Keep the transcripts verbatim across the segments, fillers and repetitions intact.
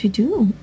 to do.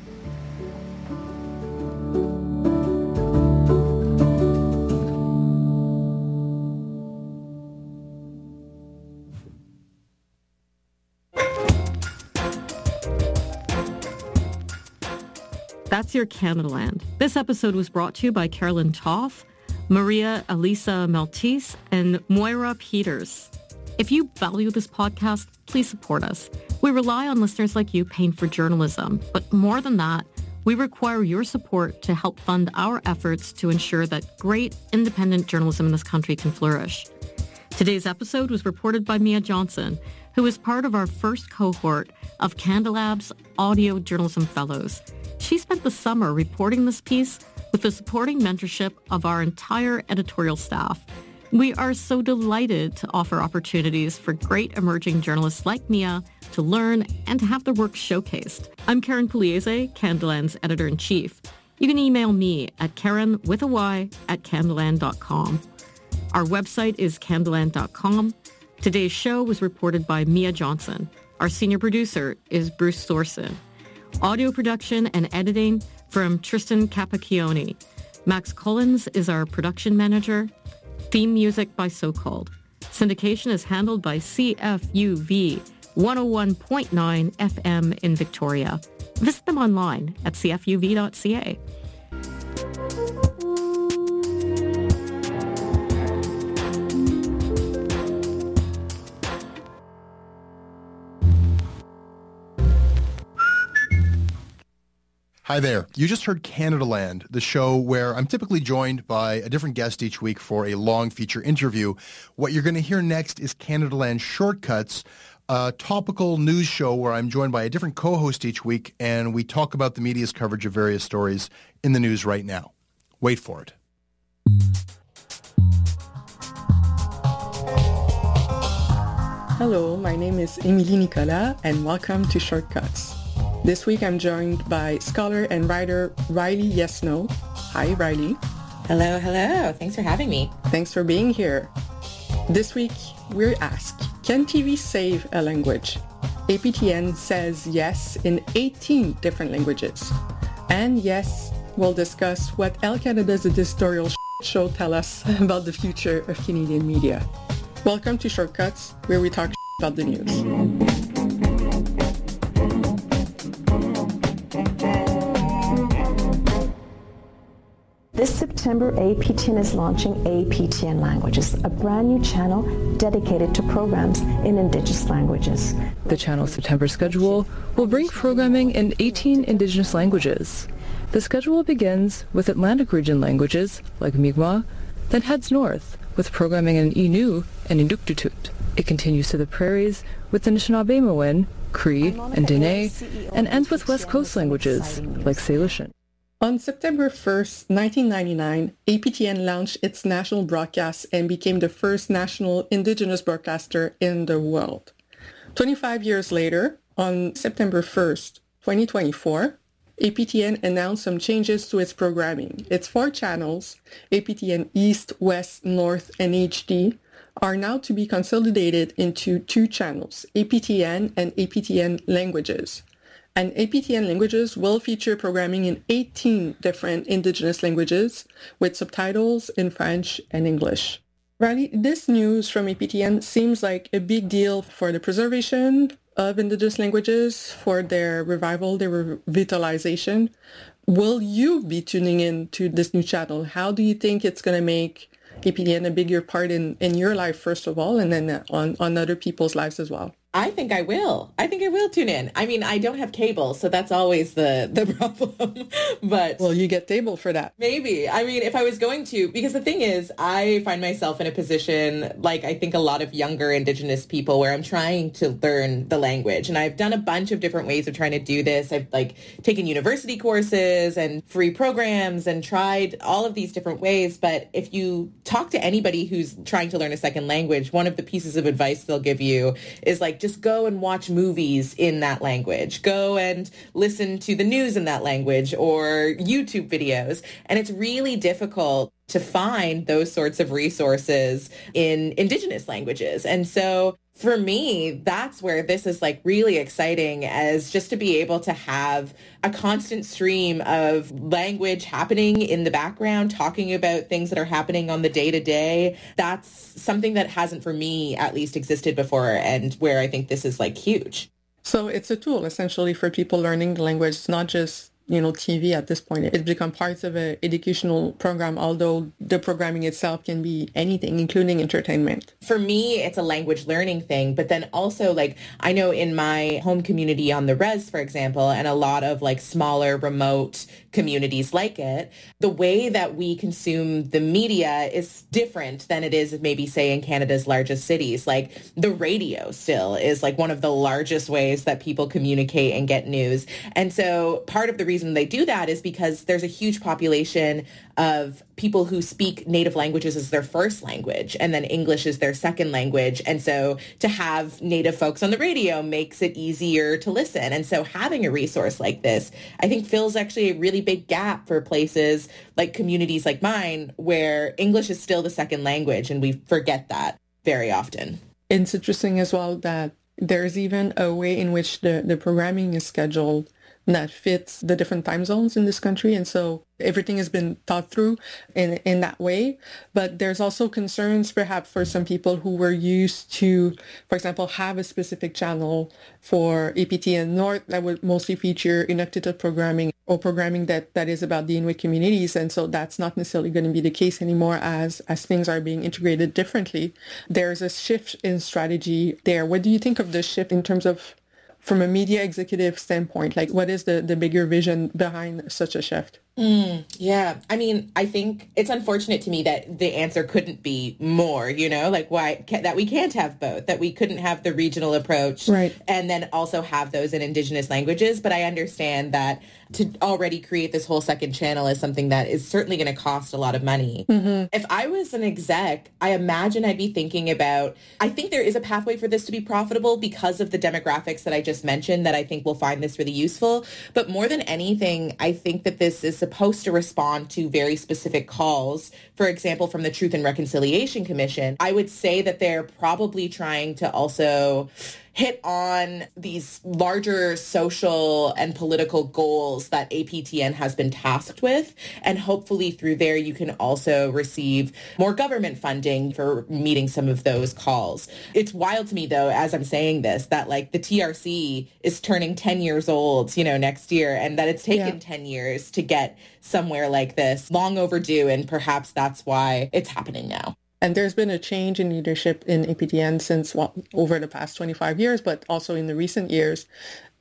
That's your Canadaland. This episode was brought to you by Carolyn Toff, Maria Elisa Maltese, and Moira Peters. If you value this podcast, please support us. We rely on listeners like you paying for journalism, but more than that, we require your support to help fund our efforts to ensure that great independent journalism in this country can flourish. Today's episode was reported by Mia Johnson, who is part of our first cohort of Candelab's Audio Journalism Fellows. She spent the summer reporting this piece with the supporting mentorship of our entire editorial staff. We are so delighted to offer opportunities for great emerging journalists like Mia to learn and to have their work showcased. I'm Karen Pugliese, Candeland's editor-in-chief. You can email me at Karen with a Y at Candeland dot com. Our website is Candeland dot com. Today's show was reported by Mia Johnson. Our senior producer is Bruce Thorson. Audio production and editing from Tristan Capacchione. Max Collins is our production manager. Theme music by So Called. Syndication is handled by C F U V one oh one point nine F M in Victoria. Visit them online at c f u v dot c a. Hi there. You just heard Canadaland, the show where I'm typically joined by a different guest each week for a long feature interview. What you're going to hear next is Canadaland Shortcuts, a topical news show where I'm joined by a different co-host each week, and we talk about the media's coverage of various stories in the news right now. Wait for it. Hello, my name is Émilie Nicolas, and welcome to Shortcuts. This week I'm joined by scholar and writer Riley Yesno. Hi, Riley. Hello, hello. Thanks for having me. Thanks for being here. This week we're asked, can T V save a language? A P T N says yes in eighteen different languages. And yes, we'll discuss what L Canada's editorial show tell us about the future of Canadian media. Welcome to Shortcuts, where we talk about the news. This September, A P T N is launching A P T N Languages, a brand new channel dedicated to programs in Indigenous languages. The channel's September schedule will bring programming in eighteen Indigenous languages. The schedule begins with Atlantic region languages, like Mi'kmaq, then heads north with programming in Innu and Inuktitut. It continues to the prairies with the Anishinaabe-Mowin, Cree, and Dene, and ends with West Coast languages, like Salishan. On September first, nineteen ninety-nine, A P T N launched its national broadcast and became the first national Indigenous broadcaster in the world. twenty-five years later, on September first, twenty twenty-four, A P T N announced some changes to its programming. Its four channels, A P T N East, West, North, and H D, are now to be consolidated into two channels, A P T N and A P T N Languages. And A P T N Languages will feature programming in eighteen different Indigenous languages with subtitles in French and English. Riley, this news from A P T N seems like a big deal for the preservation of Indigenous languages, for their revival, their revitalization. Will you be tuning in to this new channel? How do you think it's going to make A P T N a bigger part in, in your life, first of all, and then on, on other people's lives as well? I think I will. I think I will tune in. I mean, I don't have cable, so that's always the, the problem. But well, you get cable for that. Maybe. I mean, if I was going to, because the thing is, I find myself in a position, like I think a lot of younger Indigenous people, where I'm trying to learn the language. And I've done a bunch of different ways of trying to do this. I've like taken university courses and free programs and tried all of these different ways. But if you talk to anybody who's trying to learn a second language, one of the pieces of advice they'll give you is like, just go and watch movies in that language. Go and listen to the news in that language or YouTube videos. And it's really difficult to find those sorts of resources in Indigenous languages. And so for me, that's where this is like really exciting, as just to be able to have a constant stream of language happening in the background, talking about things that are happening on the day to day. That's something that hasn't, for me at least, existed before, and where I think this is like huge. So it's a tool essentially for people learning the language. It's not just, you know, T V at this point. It's become part of an educational program, although the programming itself can be anything, including entertainment. For me, it's a language learning thing. But then also, like, I know in my home community on the res, for example, and a lot of like smaller remote communities like it, the way that we consume the media is different than it is maybe, say, in Canada's largest cities. Like the radio still is like one of the largest ways that people communicate and get news. And so part of the reason they do that is because there's a huge population of people who speak native languages as their first language, and then English is their second language. And so to have native folks on the radio makes it easier to listen. And so having a resource like this, I think, fills actually a really big gap for places like communities like mine, where English is still the second language, and we forget that very often. It's interesting as well that there's even a way in which the, the programming is scheduled that fits the different time zones in this country. And so everything has been thought through in, in that way. But there's also concerns perhaps for some people who were used to, for example, have a specific channel for A P T N North that would mostly feature Inuktitut programming or programming that, that is about the Inuit communities. And so that's not necessarily going to be the case anymore as, as things are being integrated differently. There's a shift in strategy there. What do you think of this shift in terms of, from a media executive standpoint, like what is the, the bigger vision behind such a shift? Mm, yeah. I mean, I think it's unfortunate to me that the answer couldn't be more, you know, like why ca- that we can't have both, that we couldn't have the regional approach, right, and then also have those in Indigenous languages. But I understand that to already create this whole second channel is something that is certainly going to cost a lot of money. Mm-hmm. If I was an exec, I imagine I'd be thinking about, I think there is a pathway for this to be profitable because of the demographics that I just mentioned, that I think will find this really useful. But more than anything, I think that this is supposed to respond to very specific calls. For example, from the Truth and Reconciliation Commission, I would say that they're probably trying to also hit on these larger social and political goals that A P T N has been tasked with. And hopefully through there, you can also receive more government funding for meeting some of those calls. It's wild to me, though, as I'm saying this, that like the T R C is turning ten years old, you know, next year, and that it's taken yeah. ten years to get somewhere like this. Long overdue, and perhaps that's why it's happening now. And there's been a change in leadership in A P T N since well, over the past twenty-five years, but also in the recent years.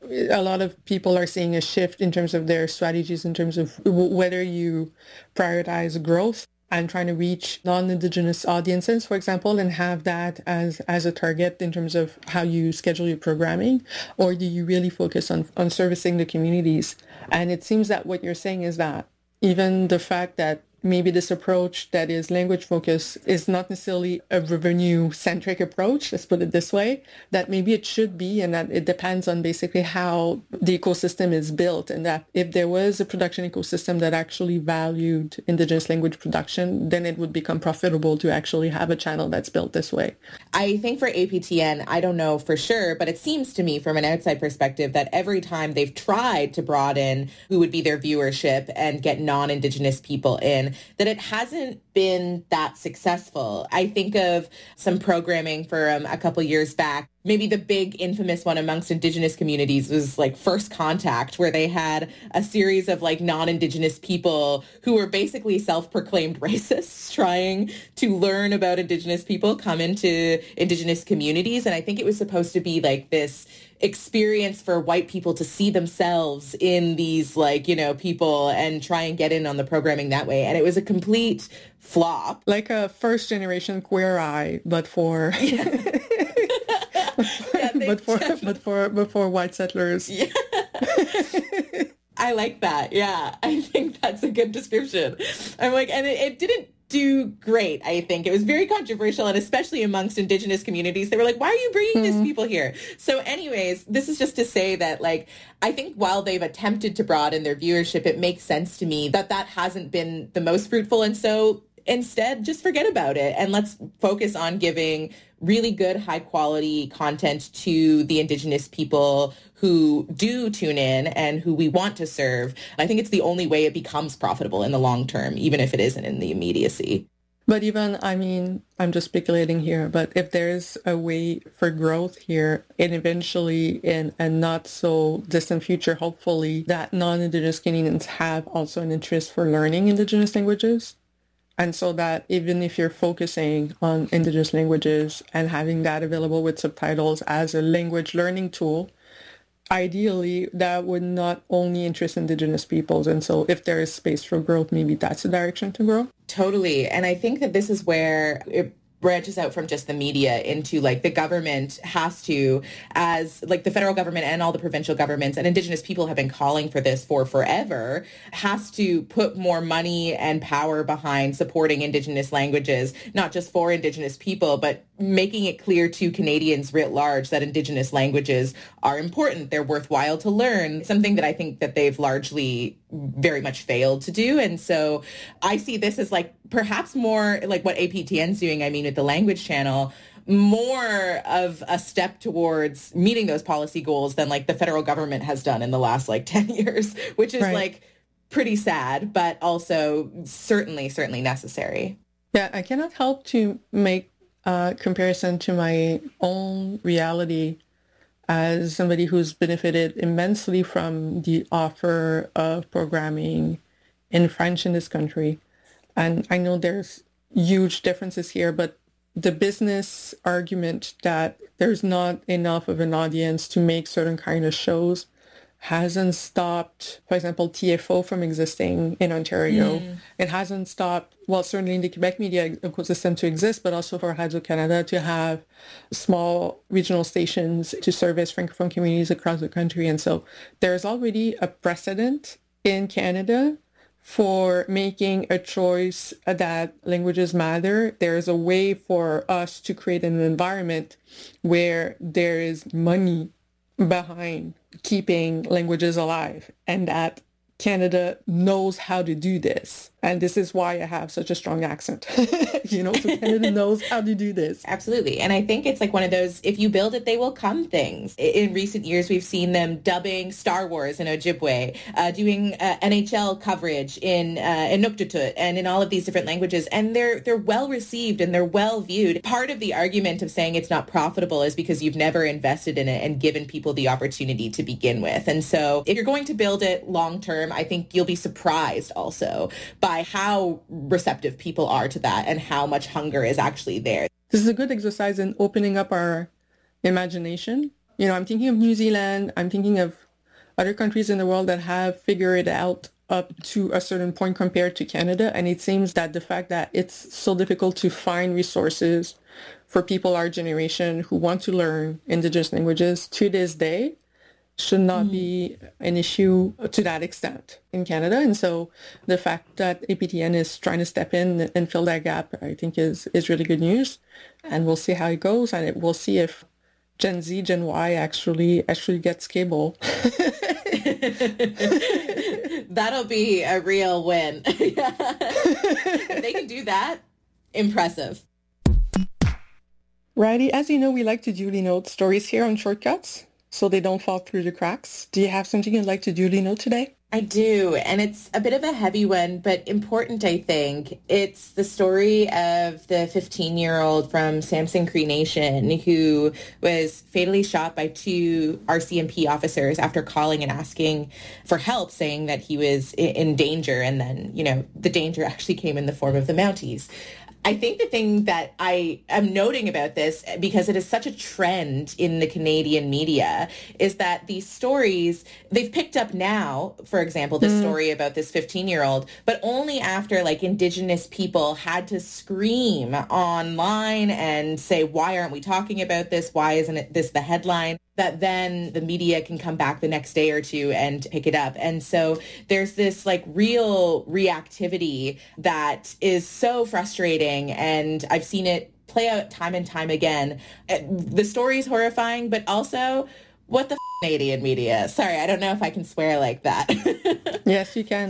A lot of people are seeing a shift in terms of their strategies, in terms of w- whether you prioritize growth and trying to reach non-Indigenous audiences, for example, and have that as, as a target in terms of how you schedule your programming, or do you really focus on, on servicing the communities? And it seems that what you're saying is that even the fact that maybe this approach that is language focused is not necessarily a revenue centric approach, let's put it this way, that maybe it should be, and that it depends on basically how the ecosystem is built, and that if there was a production ecosystem that actually valued Indigenous language production, then it would become profitable to actually have a channel that's built this way. I think for A P T N, I don't know for sure, but it seems to me from an outside perspective that every time they've tried to broaden who would be their viewership and get non-Indigenous people in, that it hasn't been that successful. I think of some programming from a couple years back. Maybe the big infamous one amongst Indigenous communities was like First Contact, where they had a series of like non-Indigenous people who were basically self-proclaimed racists trying to learn about Indigenous people come into Indigenous communities. And I think it was supposed to be like this experience for white people to see themselves in these like, you know, people and try and get in on the programming that way. And it was a complete flop. Like a first generation Queer Eye, but for yeah. yeah, but for but for but for white settlers. Yeah. I like that. Yeah. I think that's a good description. I'm like, and it, it didn't do great, I think. It was very controversial, and especially amongst Indigenous communities. They were like, why are you bringing mm-hmm. these people here? So anyways, this is just to say that, like, I think while they've attempted to broaden their viewership, it makes sense to me that that hasn't been the most fruitful. And so instead just forget about it and let's focus on giving really good, high quality content to the Indigenous people who do tune in and who we want to serve. I think it's the only way it becomes profitable in the long term, even if it isn't in the immediacy. But even, I mean, I'm just speculating here, but if there's a way for growth here, and eventually in a not so distant future, hopefully, that non-Indigenous Canadians have also an interest for learning Indigenous languages. And so that even if you're focusing on Indigenous languages and having that available with subtitles as a language learning tool, ideally, that would not only interest Indigenous peoples. And so if there is space for growth, maybe that's the direction to grow. Totally. And I think that this is where it branches out from just the media into like the government has to, as like the federal government and all the provincial governments and Indigenous people have been calling for this for forever, has to put more money and power behind supporting Indigenous languages, not just for Indigenous people, but making it clear to Canadians writ large that Indigenous languages are important. They're worthwhile to learn, something that I think that they've largely very much failed to do. And so I see this as like perhaps more like what A P T N's doing, I mean, with the language channel, more of a step towards meeting those policy goals than like the federal government has done in the last like ten years, which is right. like pretty sad, but also certainly, certainly necessary. Yeah, I cannot help to make a comparison to my own reality as somebody who's benefited immensely from the offer of programming in French in this country. And I know there's huge differences here, but the business argument that there's not enough of an audience to make certain kind of shows hasn't stopped, for example, T F O from existing in Ontario. Mm. It hasn't stopped, well, certainly in the Quebec media ecosystem to exist, but also for Radio-Canada to have small regional stations to service Francophone communities across the country. And so there's already a precedent in Canada for making a choice that languages matter. There's a way for us to create an environment where there is money behind keeping languages alive, and that Canada knows how to do this. And this is why I have such a strong accent. You know, so Canada knows how to do this. Absolutely. And I think it's like one of those, if you build it, they will come things. In recent years, we've seen them dubbing Star Wars in Ojibwe, uh, doing uh, N H L coverage in uh, Inuktitut and in all of these different languages. And they're they're well received and they're well viewed. Part of the argument of saying it's not profitable is because you've never invested in it and given people the opportunity to begin with. And so if you're going to build it long term, I think you'll be surprised also by how receptive people are to that and how much hunger is actually there. This is a good exercise in opening up our imagination. You know, I'm thinking of New Zealand. I'm thinking of other countries in the world that have figured it out up to a certain point compared to Canada. And it seems that the fact that it's so difficult to find resources for people our generation who want to learn Indigenous languages to this day should not mm. be an issue to that extent in Canada. And so the fact that A P T N is trying to step in and fill that gap, I think is, is really good news. And we'll see how it goes. And it, we'll see if Gen Z, Gen Y actually actually gets cable. That'll be a real win. If they can do that, impressive. Righty, as you know, we like to duly note stories here on Shortcuts, so they don't fall through the cracks. Do you have something you'd like to duly note today? I do, and it's a bit of a heavy one, but important, I think. It's the story of the fifteen-year-old from Samson Cree Nation who was fatally shot by two R C M P officers after calling and asking for help, saying that he was in danger, and then, you know, the danger actually came in the form of the Mounties. I think the thing that I am noting about this, because it is such a trend in the Canadian media, is that these stories, they've picked up now, for example, the mm. story about this fifteen-year-old, but only after like Indigenous people had to scream online and say, why aren't we talking about this? Why isn't it this the headline? That then the media can come back the next day or two and pick it up. And so there's this like real reactivity that is so frustrating. And I've seen it play out time and time again. The story's horrifying, but also what the f- Canadian media? Sorry, I don't know if I can swear like that. Yes, you can.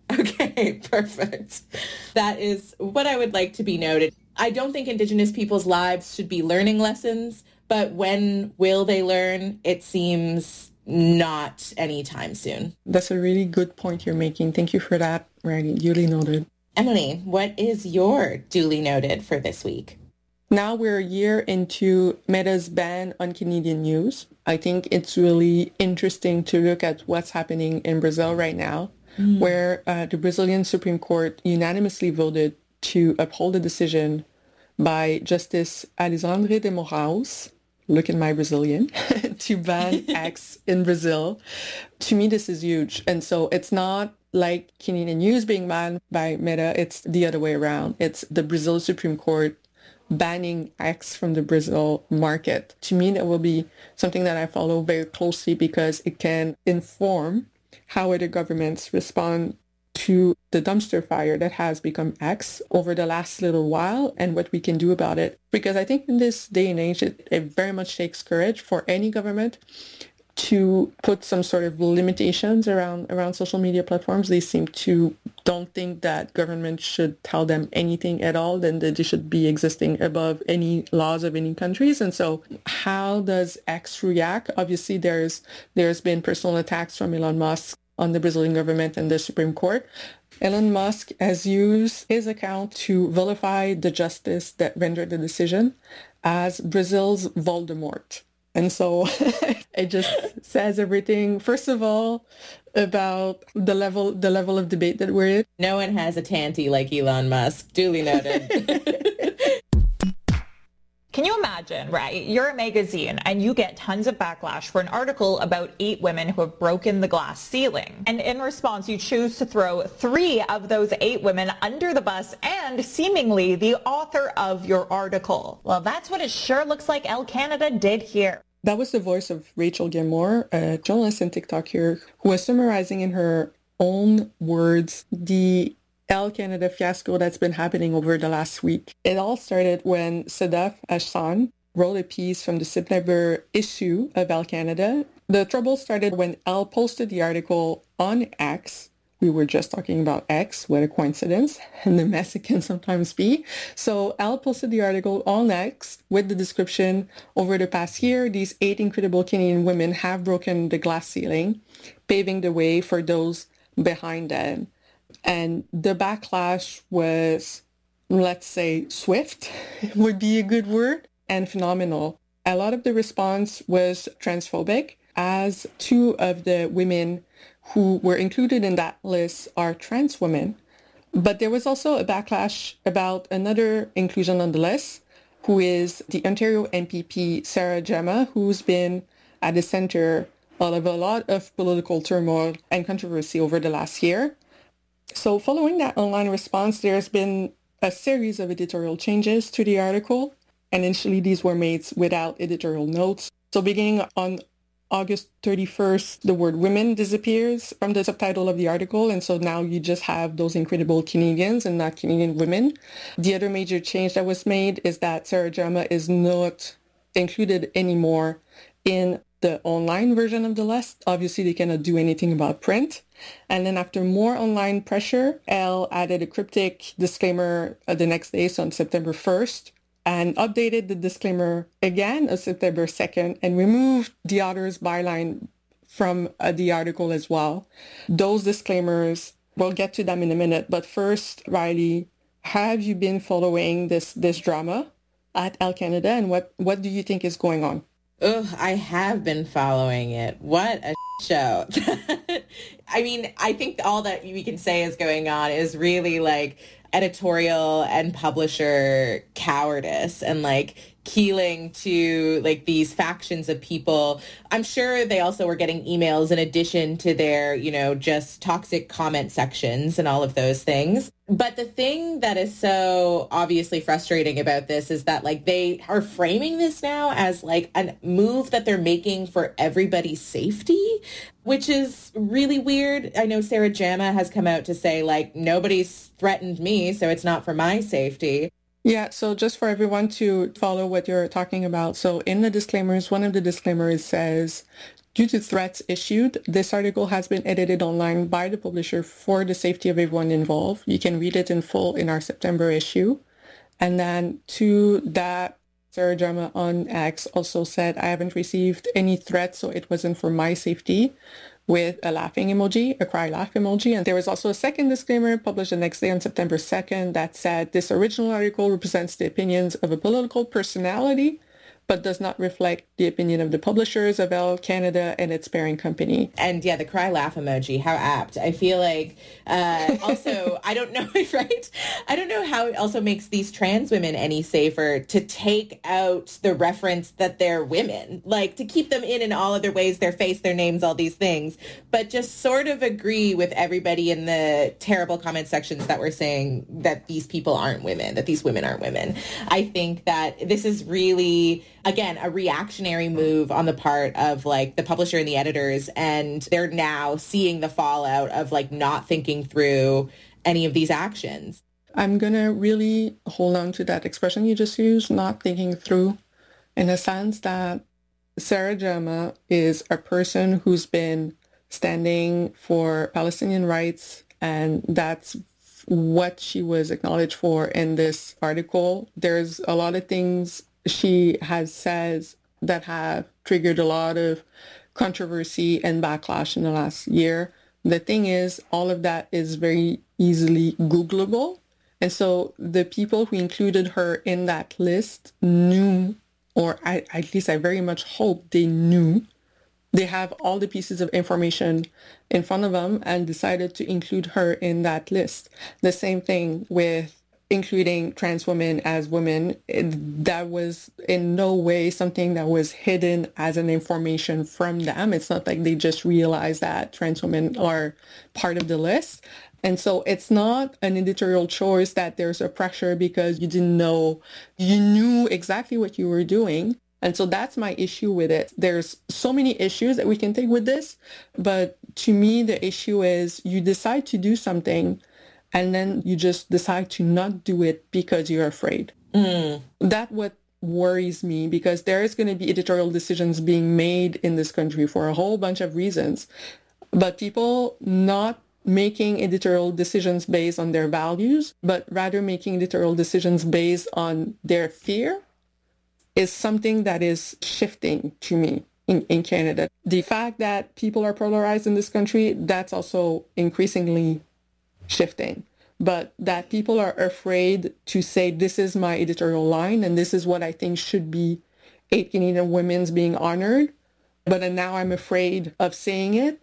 Okay, perfect. That is what I would like to be noted. I don't think Indigenous people's lives should be learning lessons, but when will they learn? It seems not anytime soon. That's a really good point you're making. Thank you for that, Riley. Duly noted. Emily, what is your duly noted for this week? Now we're a year into Meta's ban on Canadian news. I think it's really interesting to look at what's happening in Brazil right now, mm. where uh, the Brazilian Supreme Court unanimously voted to uphold a decision by Justice Alexandre de Moraes, look at my Brazilian, to ban X in Brazil. To me, this is huge. And so it's not like Canadian news being banned by Meta, it's the other way around. It's the Brazil Supreme Court banning X from the Brazil market. To me, that will be something that I follow very closely because it can inform how other governments respond to the dumpster fire that has become X over the last little while and what we can do about it. Because I think in this day and age, it, it very much takes courage for any government to put some sort of limitations around around social media platforms. They seem to don't think that government should tell them anything at all, then that they should be existing above any laws of any countries. And so how does X react? Obviously, there's there's been personal attacks from Elon Musk on the Brazilian government and the Supreme Court. Elon Musk has used his account to vilify the justice that rendered the decision as Brazil's Voldemort. And so it just says everything, first of all, about the level the level of debate that we're in. No one has a tanty like Elon Musk. Duly noted. Can you imagine, right? You're a magazine and you get tons of backlash for an article about eight women who have broken the glass ceiling. And in response, you choose to throw three of those eight women under the bus and seemingly the author of your article. Well, that's what it sure looks like Elle Canada did here. That was the voice of Rachel Gilmore, a journalist and TikToker, who was summarizing in her own words the Elle Canada fiasco that's been happening over the last week. It all started when Sadaf Ahsan wrote a piece from the September issue of Elle Canada. The trouble started when Elle posted the article on X. We were just talking about X, what a coincidence, and the mess it can sometimes be. So Elle posted the article on X with the description, over the past year, these eight incredible Canadian women have broken the glass ceiling, paving the way for those behind them. And the backlash was, let's say, swift would be a good word, and phenomenal. A lot of the response was transphobic, as two of the women who were included in that list are trans women. But there was also a backlash about another inclusion on the list, who is the Ontario M P P, Sarah Jama, who's been at the center of a lot of political turmoil and controversy over the last year. So following that online response, there's been a series of editorial changes to the article. And initially, these were made without editorial notes. So beginning on August thirty-first, the word women disappears from the subtitle of the article. And so now you just have those incredible Canadians and not Canadian women. The other major change that was made is that Sarah Jama is not included anymore in the online version of the list. Obviously, they cannot do anything about print. And then after more online pressure, Elle added a cryptic disclaimer uh, the next day, so on September first, and updated the disclaimer again on September second and removed the author's byline from uh, the article as well. Those disclaimers, we'll get to them in a minute. But first, Riley, have you been following this, this drama at Elle Canada, and what, what do you think is going on? Ugh, I have been following it. What a show. I mean, I think all that we can say is going on is really like editorial and publisher cowardice and like keeling to like these factions of people. I'm sure they also were getting emails in addition to their, you know, just toxic comment sections and all of those things. But the thing that is so obviously frustrating about this is that like they are framing this now as like a move that they're making for everybody's safety, which is really weird. I know Sarah Jama has come out to say like nobody's threatened me, so it's not for my safety. Yeah, so just for everyone to follow what you're talking about. So in the disclaimers, one of the disclaimers says, Due to threats issued, this article has been edited online by the publisher for the safety of everyone involved. You can read it in full in our September issue. And then to that, Sarah Jama on X also said, I haven't received any threats, so it wasn't for my safety, with a laughing emoji, a cry laugh emoji. And there was also a second disclaimer published the next day on September second that said, this original article represents the opinions of a political personality, but does not reflect the opinion of the publishers of Elle Canada and its parent company. And yeah, the cry laugh emoji, how apt. I feel like uh, also, I don't know, right? I don't know how it also makes these trans women any safer to take out the reference that they're women, like to keep them in in all other ways, their face, their names, all these things, but just sort of agree with everybody in the terrible comment sections that were saying that these people aren't women, that these women aren't women. I think that this is really, again, a reactionary move on the part of like the publisher and the editors, and they're now seeing the fallout of like not thinking through any of these actions. I'm going to really hold on to that expression you just used, not thinking through, in the sense that Sarah Jama is a person who's been standing for Palestinian rights, and that's what she was acknowledged for in this article. There's a lot of things she has said that have triggered a lot of controversy and backlash in the last year. The thing is, all of that is very easily Googleable. And so the people who included her in that list knew, or I, at least I very much hope they knew, they have all the pieces of information in front of them and decided to include her in that list. The same thing with including trans women as women. It, that was in no way something that was hidden as an information from them. It's not like they just realized that trans women are part of the list. And so it's not an editorial choice that there's a pressure because you didn't know, you knew exactly what you were doing. And so that's my issue with it. There's so many issues that we can take with this, but to me, the issue is you decide to do something and then you just decide to not do it because you're afraid. Mm. That's what worries me, because there is going to be editorial decisions being made in this country for a whole bunch of reasons. But people not making editorial decisions based on their values, but rather making editorial decisions based on their fear is something that is shifting to me in, in Canada. The fact that people are polarized in this country, that's also increasingly shifting. But that people are afraid to say, this is my editorial line and this is what I think should be eight Canadian women's being honored. But then now I'm afraid of saying it.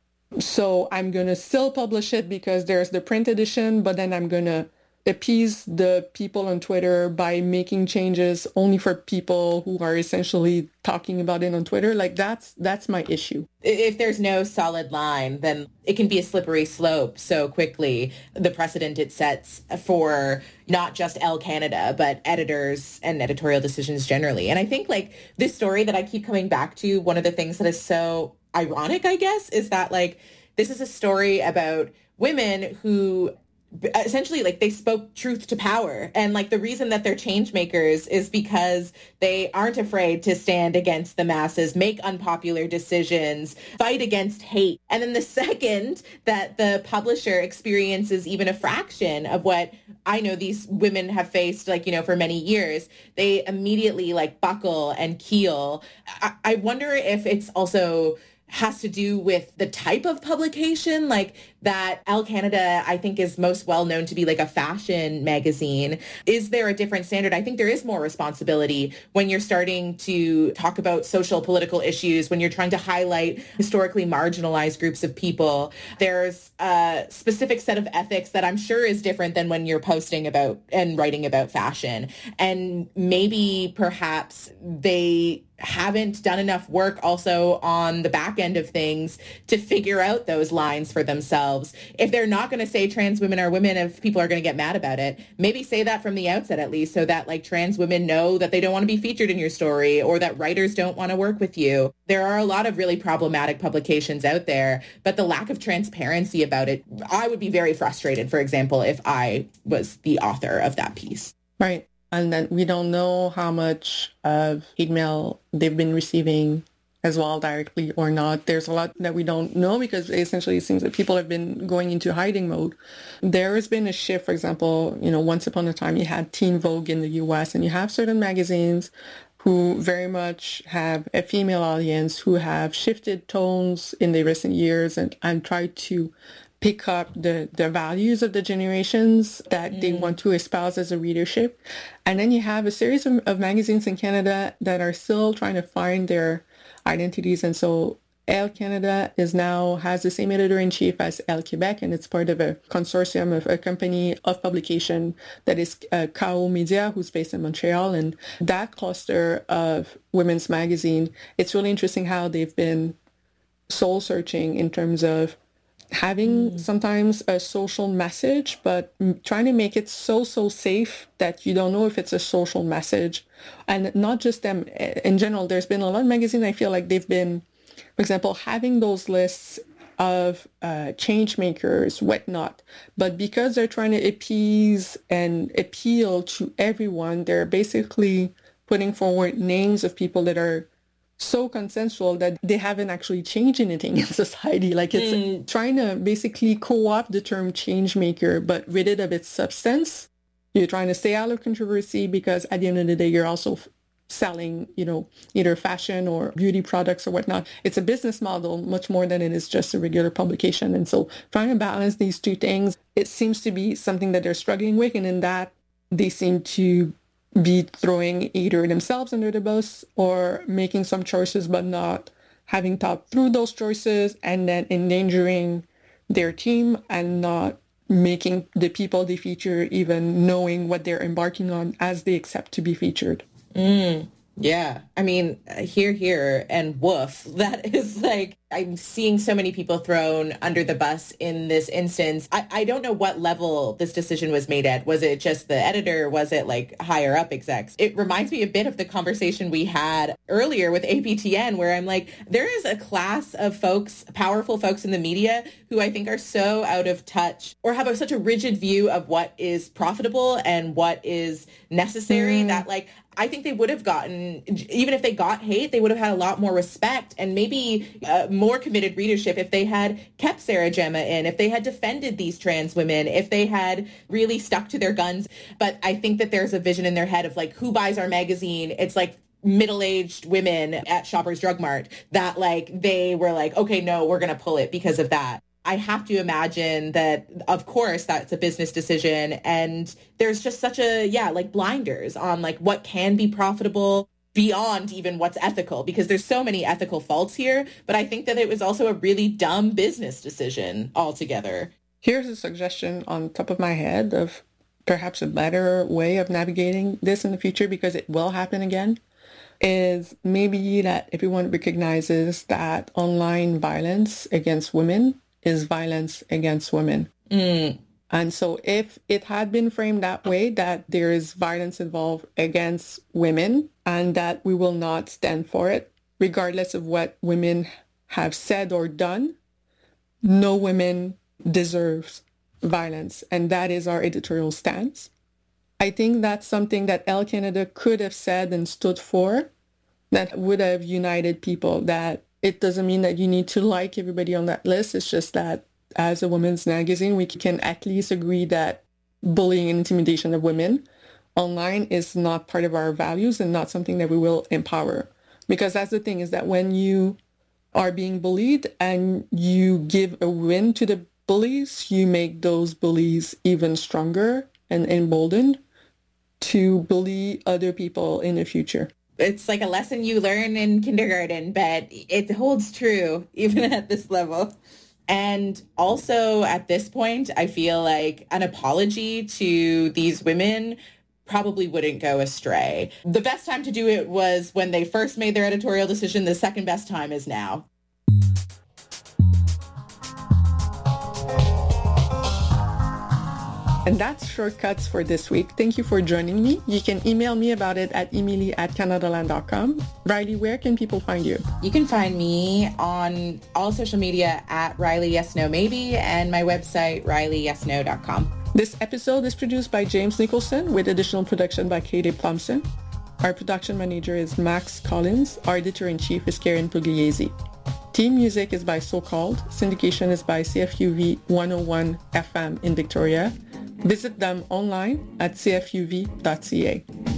So I'm going to still publish it because there's the print edition, but then I'm going to appease the people on Twitter by making changes only for people who are essentially talking about it on Twitter. Like that's that's my issue. If there's no solid line, then it can be a slippery slope so quickly. The precedent it sets for not just Elle Canada, but editors and editorial decisions generally. And I think like this story that I keep coming back to, one of the things that is so ironic, I guess, is that like this is a story about women who essentially like they spoke truth to power, and like the reason that they're change makers is because they aren't afraid to stand against the masses, make unpopular decisions, fight against hate. And then the second that the publisher experiences even a fraction of what I know these women have faced, like, you know, for many years, they immediately like buckle and keel. I, I wonder if it's also has to do with the type of publication, like that Elle Canada, I think, is most well known to be like a fashion magazine. Is there a different standard? I think there is more responsibility when you're starting to talk about social political issues, when you're trying to highlight historically marginalized groups of people. There's a specific set of ethics that I'm sure is different than when you're posting about and writing about fashion. And maybe perhaps they haven't done enough work also on the back end of things to figure out those lines for themselves. If they're not going to say trans women are women, if people are going to get mad about it, maybe say that from the outset at least, so that like trans women know that they don't want to be featured in your story or that writers don't want to work with you. There are a lot of really problematic publications out there, but the lack of transparency about it, I would be very frustrated, for example, if I was the author of that piece. Right. And then we don't know how much of hate mail they've been receiving as well, directly or not. There's a lot that we don't know because essentially it seems that people have been going into hiding mode. There has been a shift, for example, you know, once upon a time you had Teen Vogue in the U S, and you have certain magazines who very much have a female audience, who have shifted tones in the recent years and, and tried to pick up the, the values of the generations that mm. they want to espouse as a readership. And then you have a series of, of magazines in Canada that are still trying to find their identities. And so Elle Canada is now has the same editor-in-chief as Elle Quebec, and it's part of a consortium of a company of publication that is uh, K O Media, who's based in Montreal. And that cluster of women's magazine, it's really interesting how they've been soul-searching in terms of having mm. sometimes a social message, but trying to make it so, so safe that you don't know if it's a social message. And not just them. In general, there's been a lot of magazines, I feel like they've been, for example, having those lists of uh, change makers, whatnot. But because they're trying to appease and appeal to everyone, they're basically putting forward names of people that are so consensual that they haven't actually changed anything in society. Like it's mm. trying to basically co-opt the term change maker, but rid it of its substance. You're trying to stay out of controversy because at the end of the day, you're also selling, you know, either fashion or beauty products or whatnot. It's a business model much more than it is just a regular publication. And so trying to balance these two things, it seems to be something that they're struggling with. And in that, they seem to be throwing either themselves under the bus or making some choices but not having thought through those choices, and then endangering their team and not making the people they feature even knowing what they're embarking on as they accept to be featured. Mm, yeah. I mean, here, here, and woof. That is like, I'm seeing so many people thrown under the bus in this instance. I, I don't know what level this decision was made at. Was it just the editor? Was it like higher up execs? It reminds me a bit of the conversation we had earlier with A P T N, where I'm like, there is a class of folks, powerful folks in the media who I think are so out of touch or have a, such a rigid view of what is profitable and what is necessary mm. that like, I think they would have gotten, even if they got hate, they would have had a lot more respect and maybe uh, more committed readership if they had kept Sarah Gemma in, if they had defended these trans women, if they had really stuck to their guns. But I think that there's a vision in their head of like, who buys our magazine? It's like middle-aged women at Shoppers Drug Mart that like, they were like, okay, no, we're going to pull it because of that. I have to imagine that, of course, that's a business decision. And there's just such a, yeah, like blinders on like what can be profitable beyond even what's ethical, because there's so many ethical faults here. But I think that it was also a really dumb business decision altogether. Here's a suggestion on top of my head of perhaps a better way of navigating this in the future, because it will happen again, is maybe that everyone recognizes that online violence against women is violence against women. Mm. And so if it had been framed that way, that there is violence involved against women and that we will not stand for it, regardless of what women have said or done, no woman deserves violence. And that is our editorial stance. I think that's something that Elle Canada could have said and stood for, that would have united people, that it doesn't mean that you need to like everybody on that list. It's just that as a women's magazine, we can at least agree that bullying and intimidation of women online is not part of our values and not something that we will empower. Because that's the thing, is that when you are being bullied and you give a win to the bullies, you make those bullies even stronger and emboldened to bully other people in the future. It's like a lesson you learn in kindergarten, but it holds true even at this level. And also at this point, I feel like an apology to these women probably wouldn't go astray. The best time to do it was when they first made their editorial decision. The second best time is now. And that's Shortcuts for this week. Thank you for joining me. You can email me about it at emily at canadaland dot com. Riley, where can people find you? You can find me on all social media at Riley Yes No Maybe, and my website, riley yes no dot com. This episode is produced by James Nicholson with additional production by Katie Plumson. Our production manager is Max Collins. Our editor-in-chief is Karen Pugliese. Theme music is by So Called. Syndication is by C F U V one oh one F M in Victoria. Visit them online at c f u v dot c a.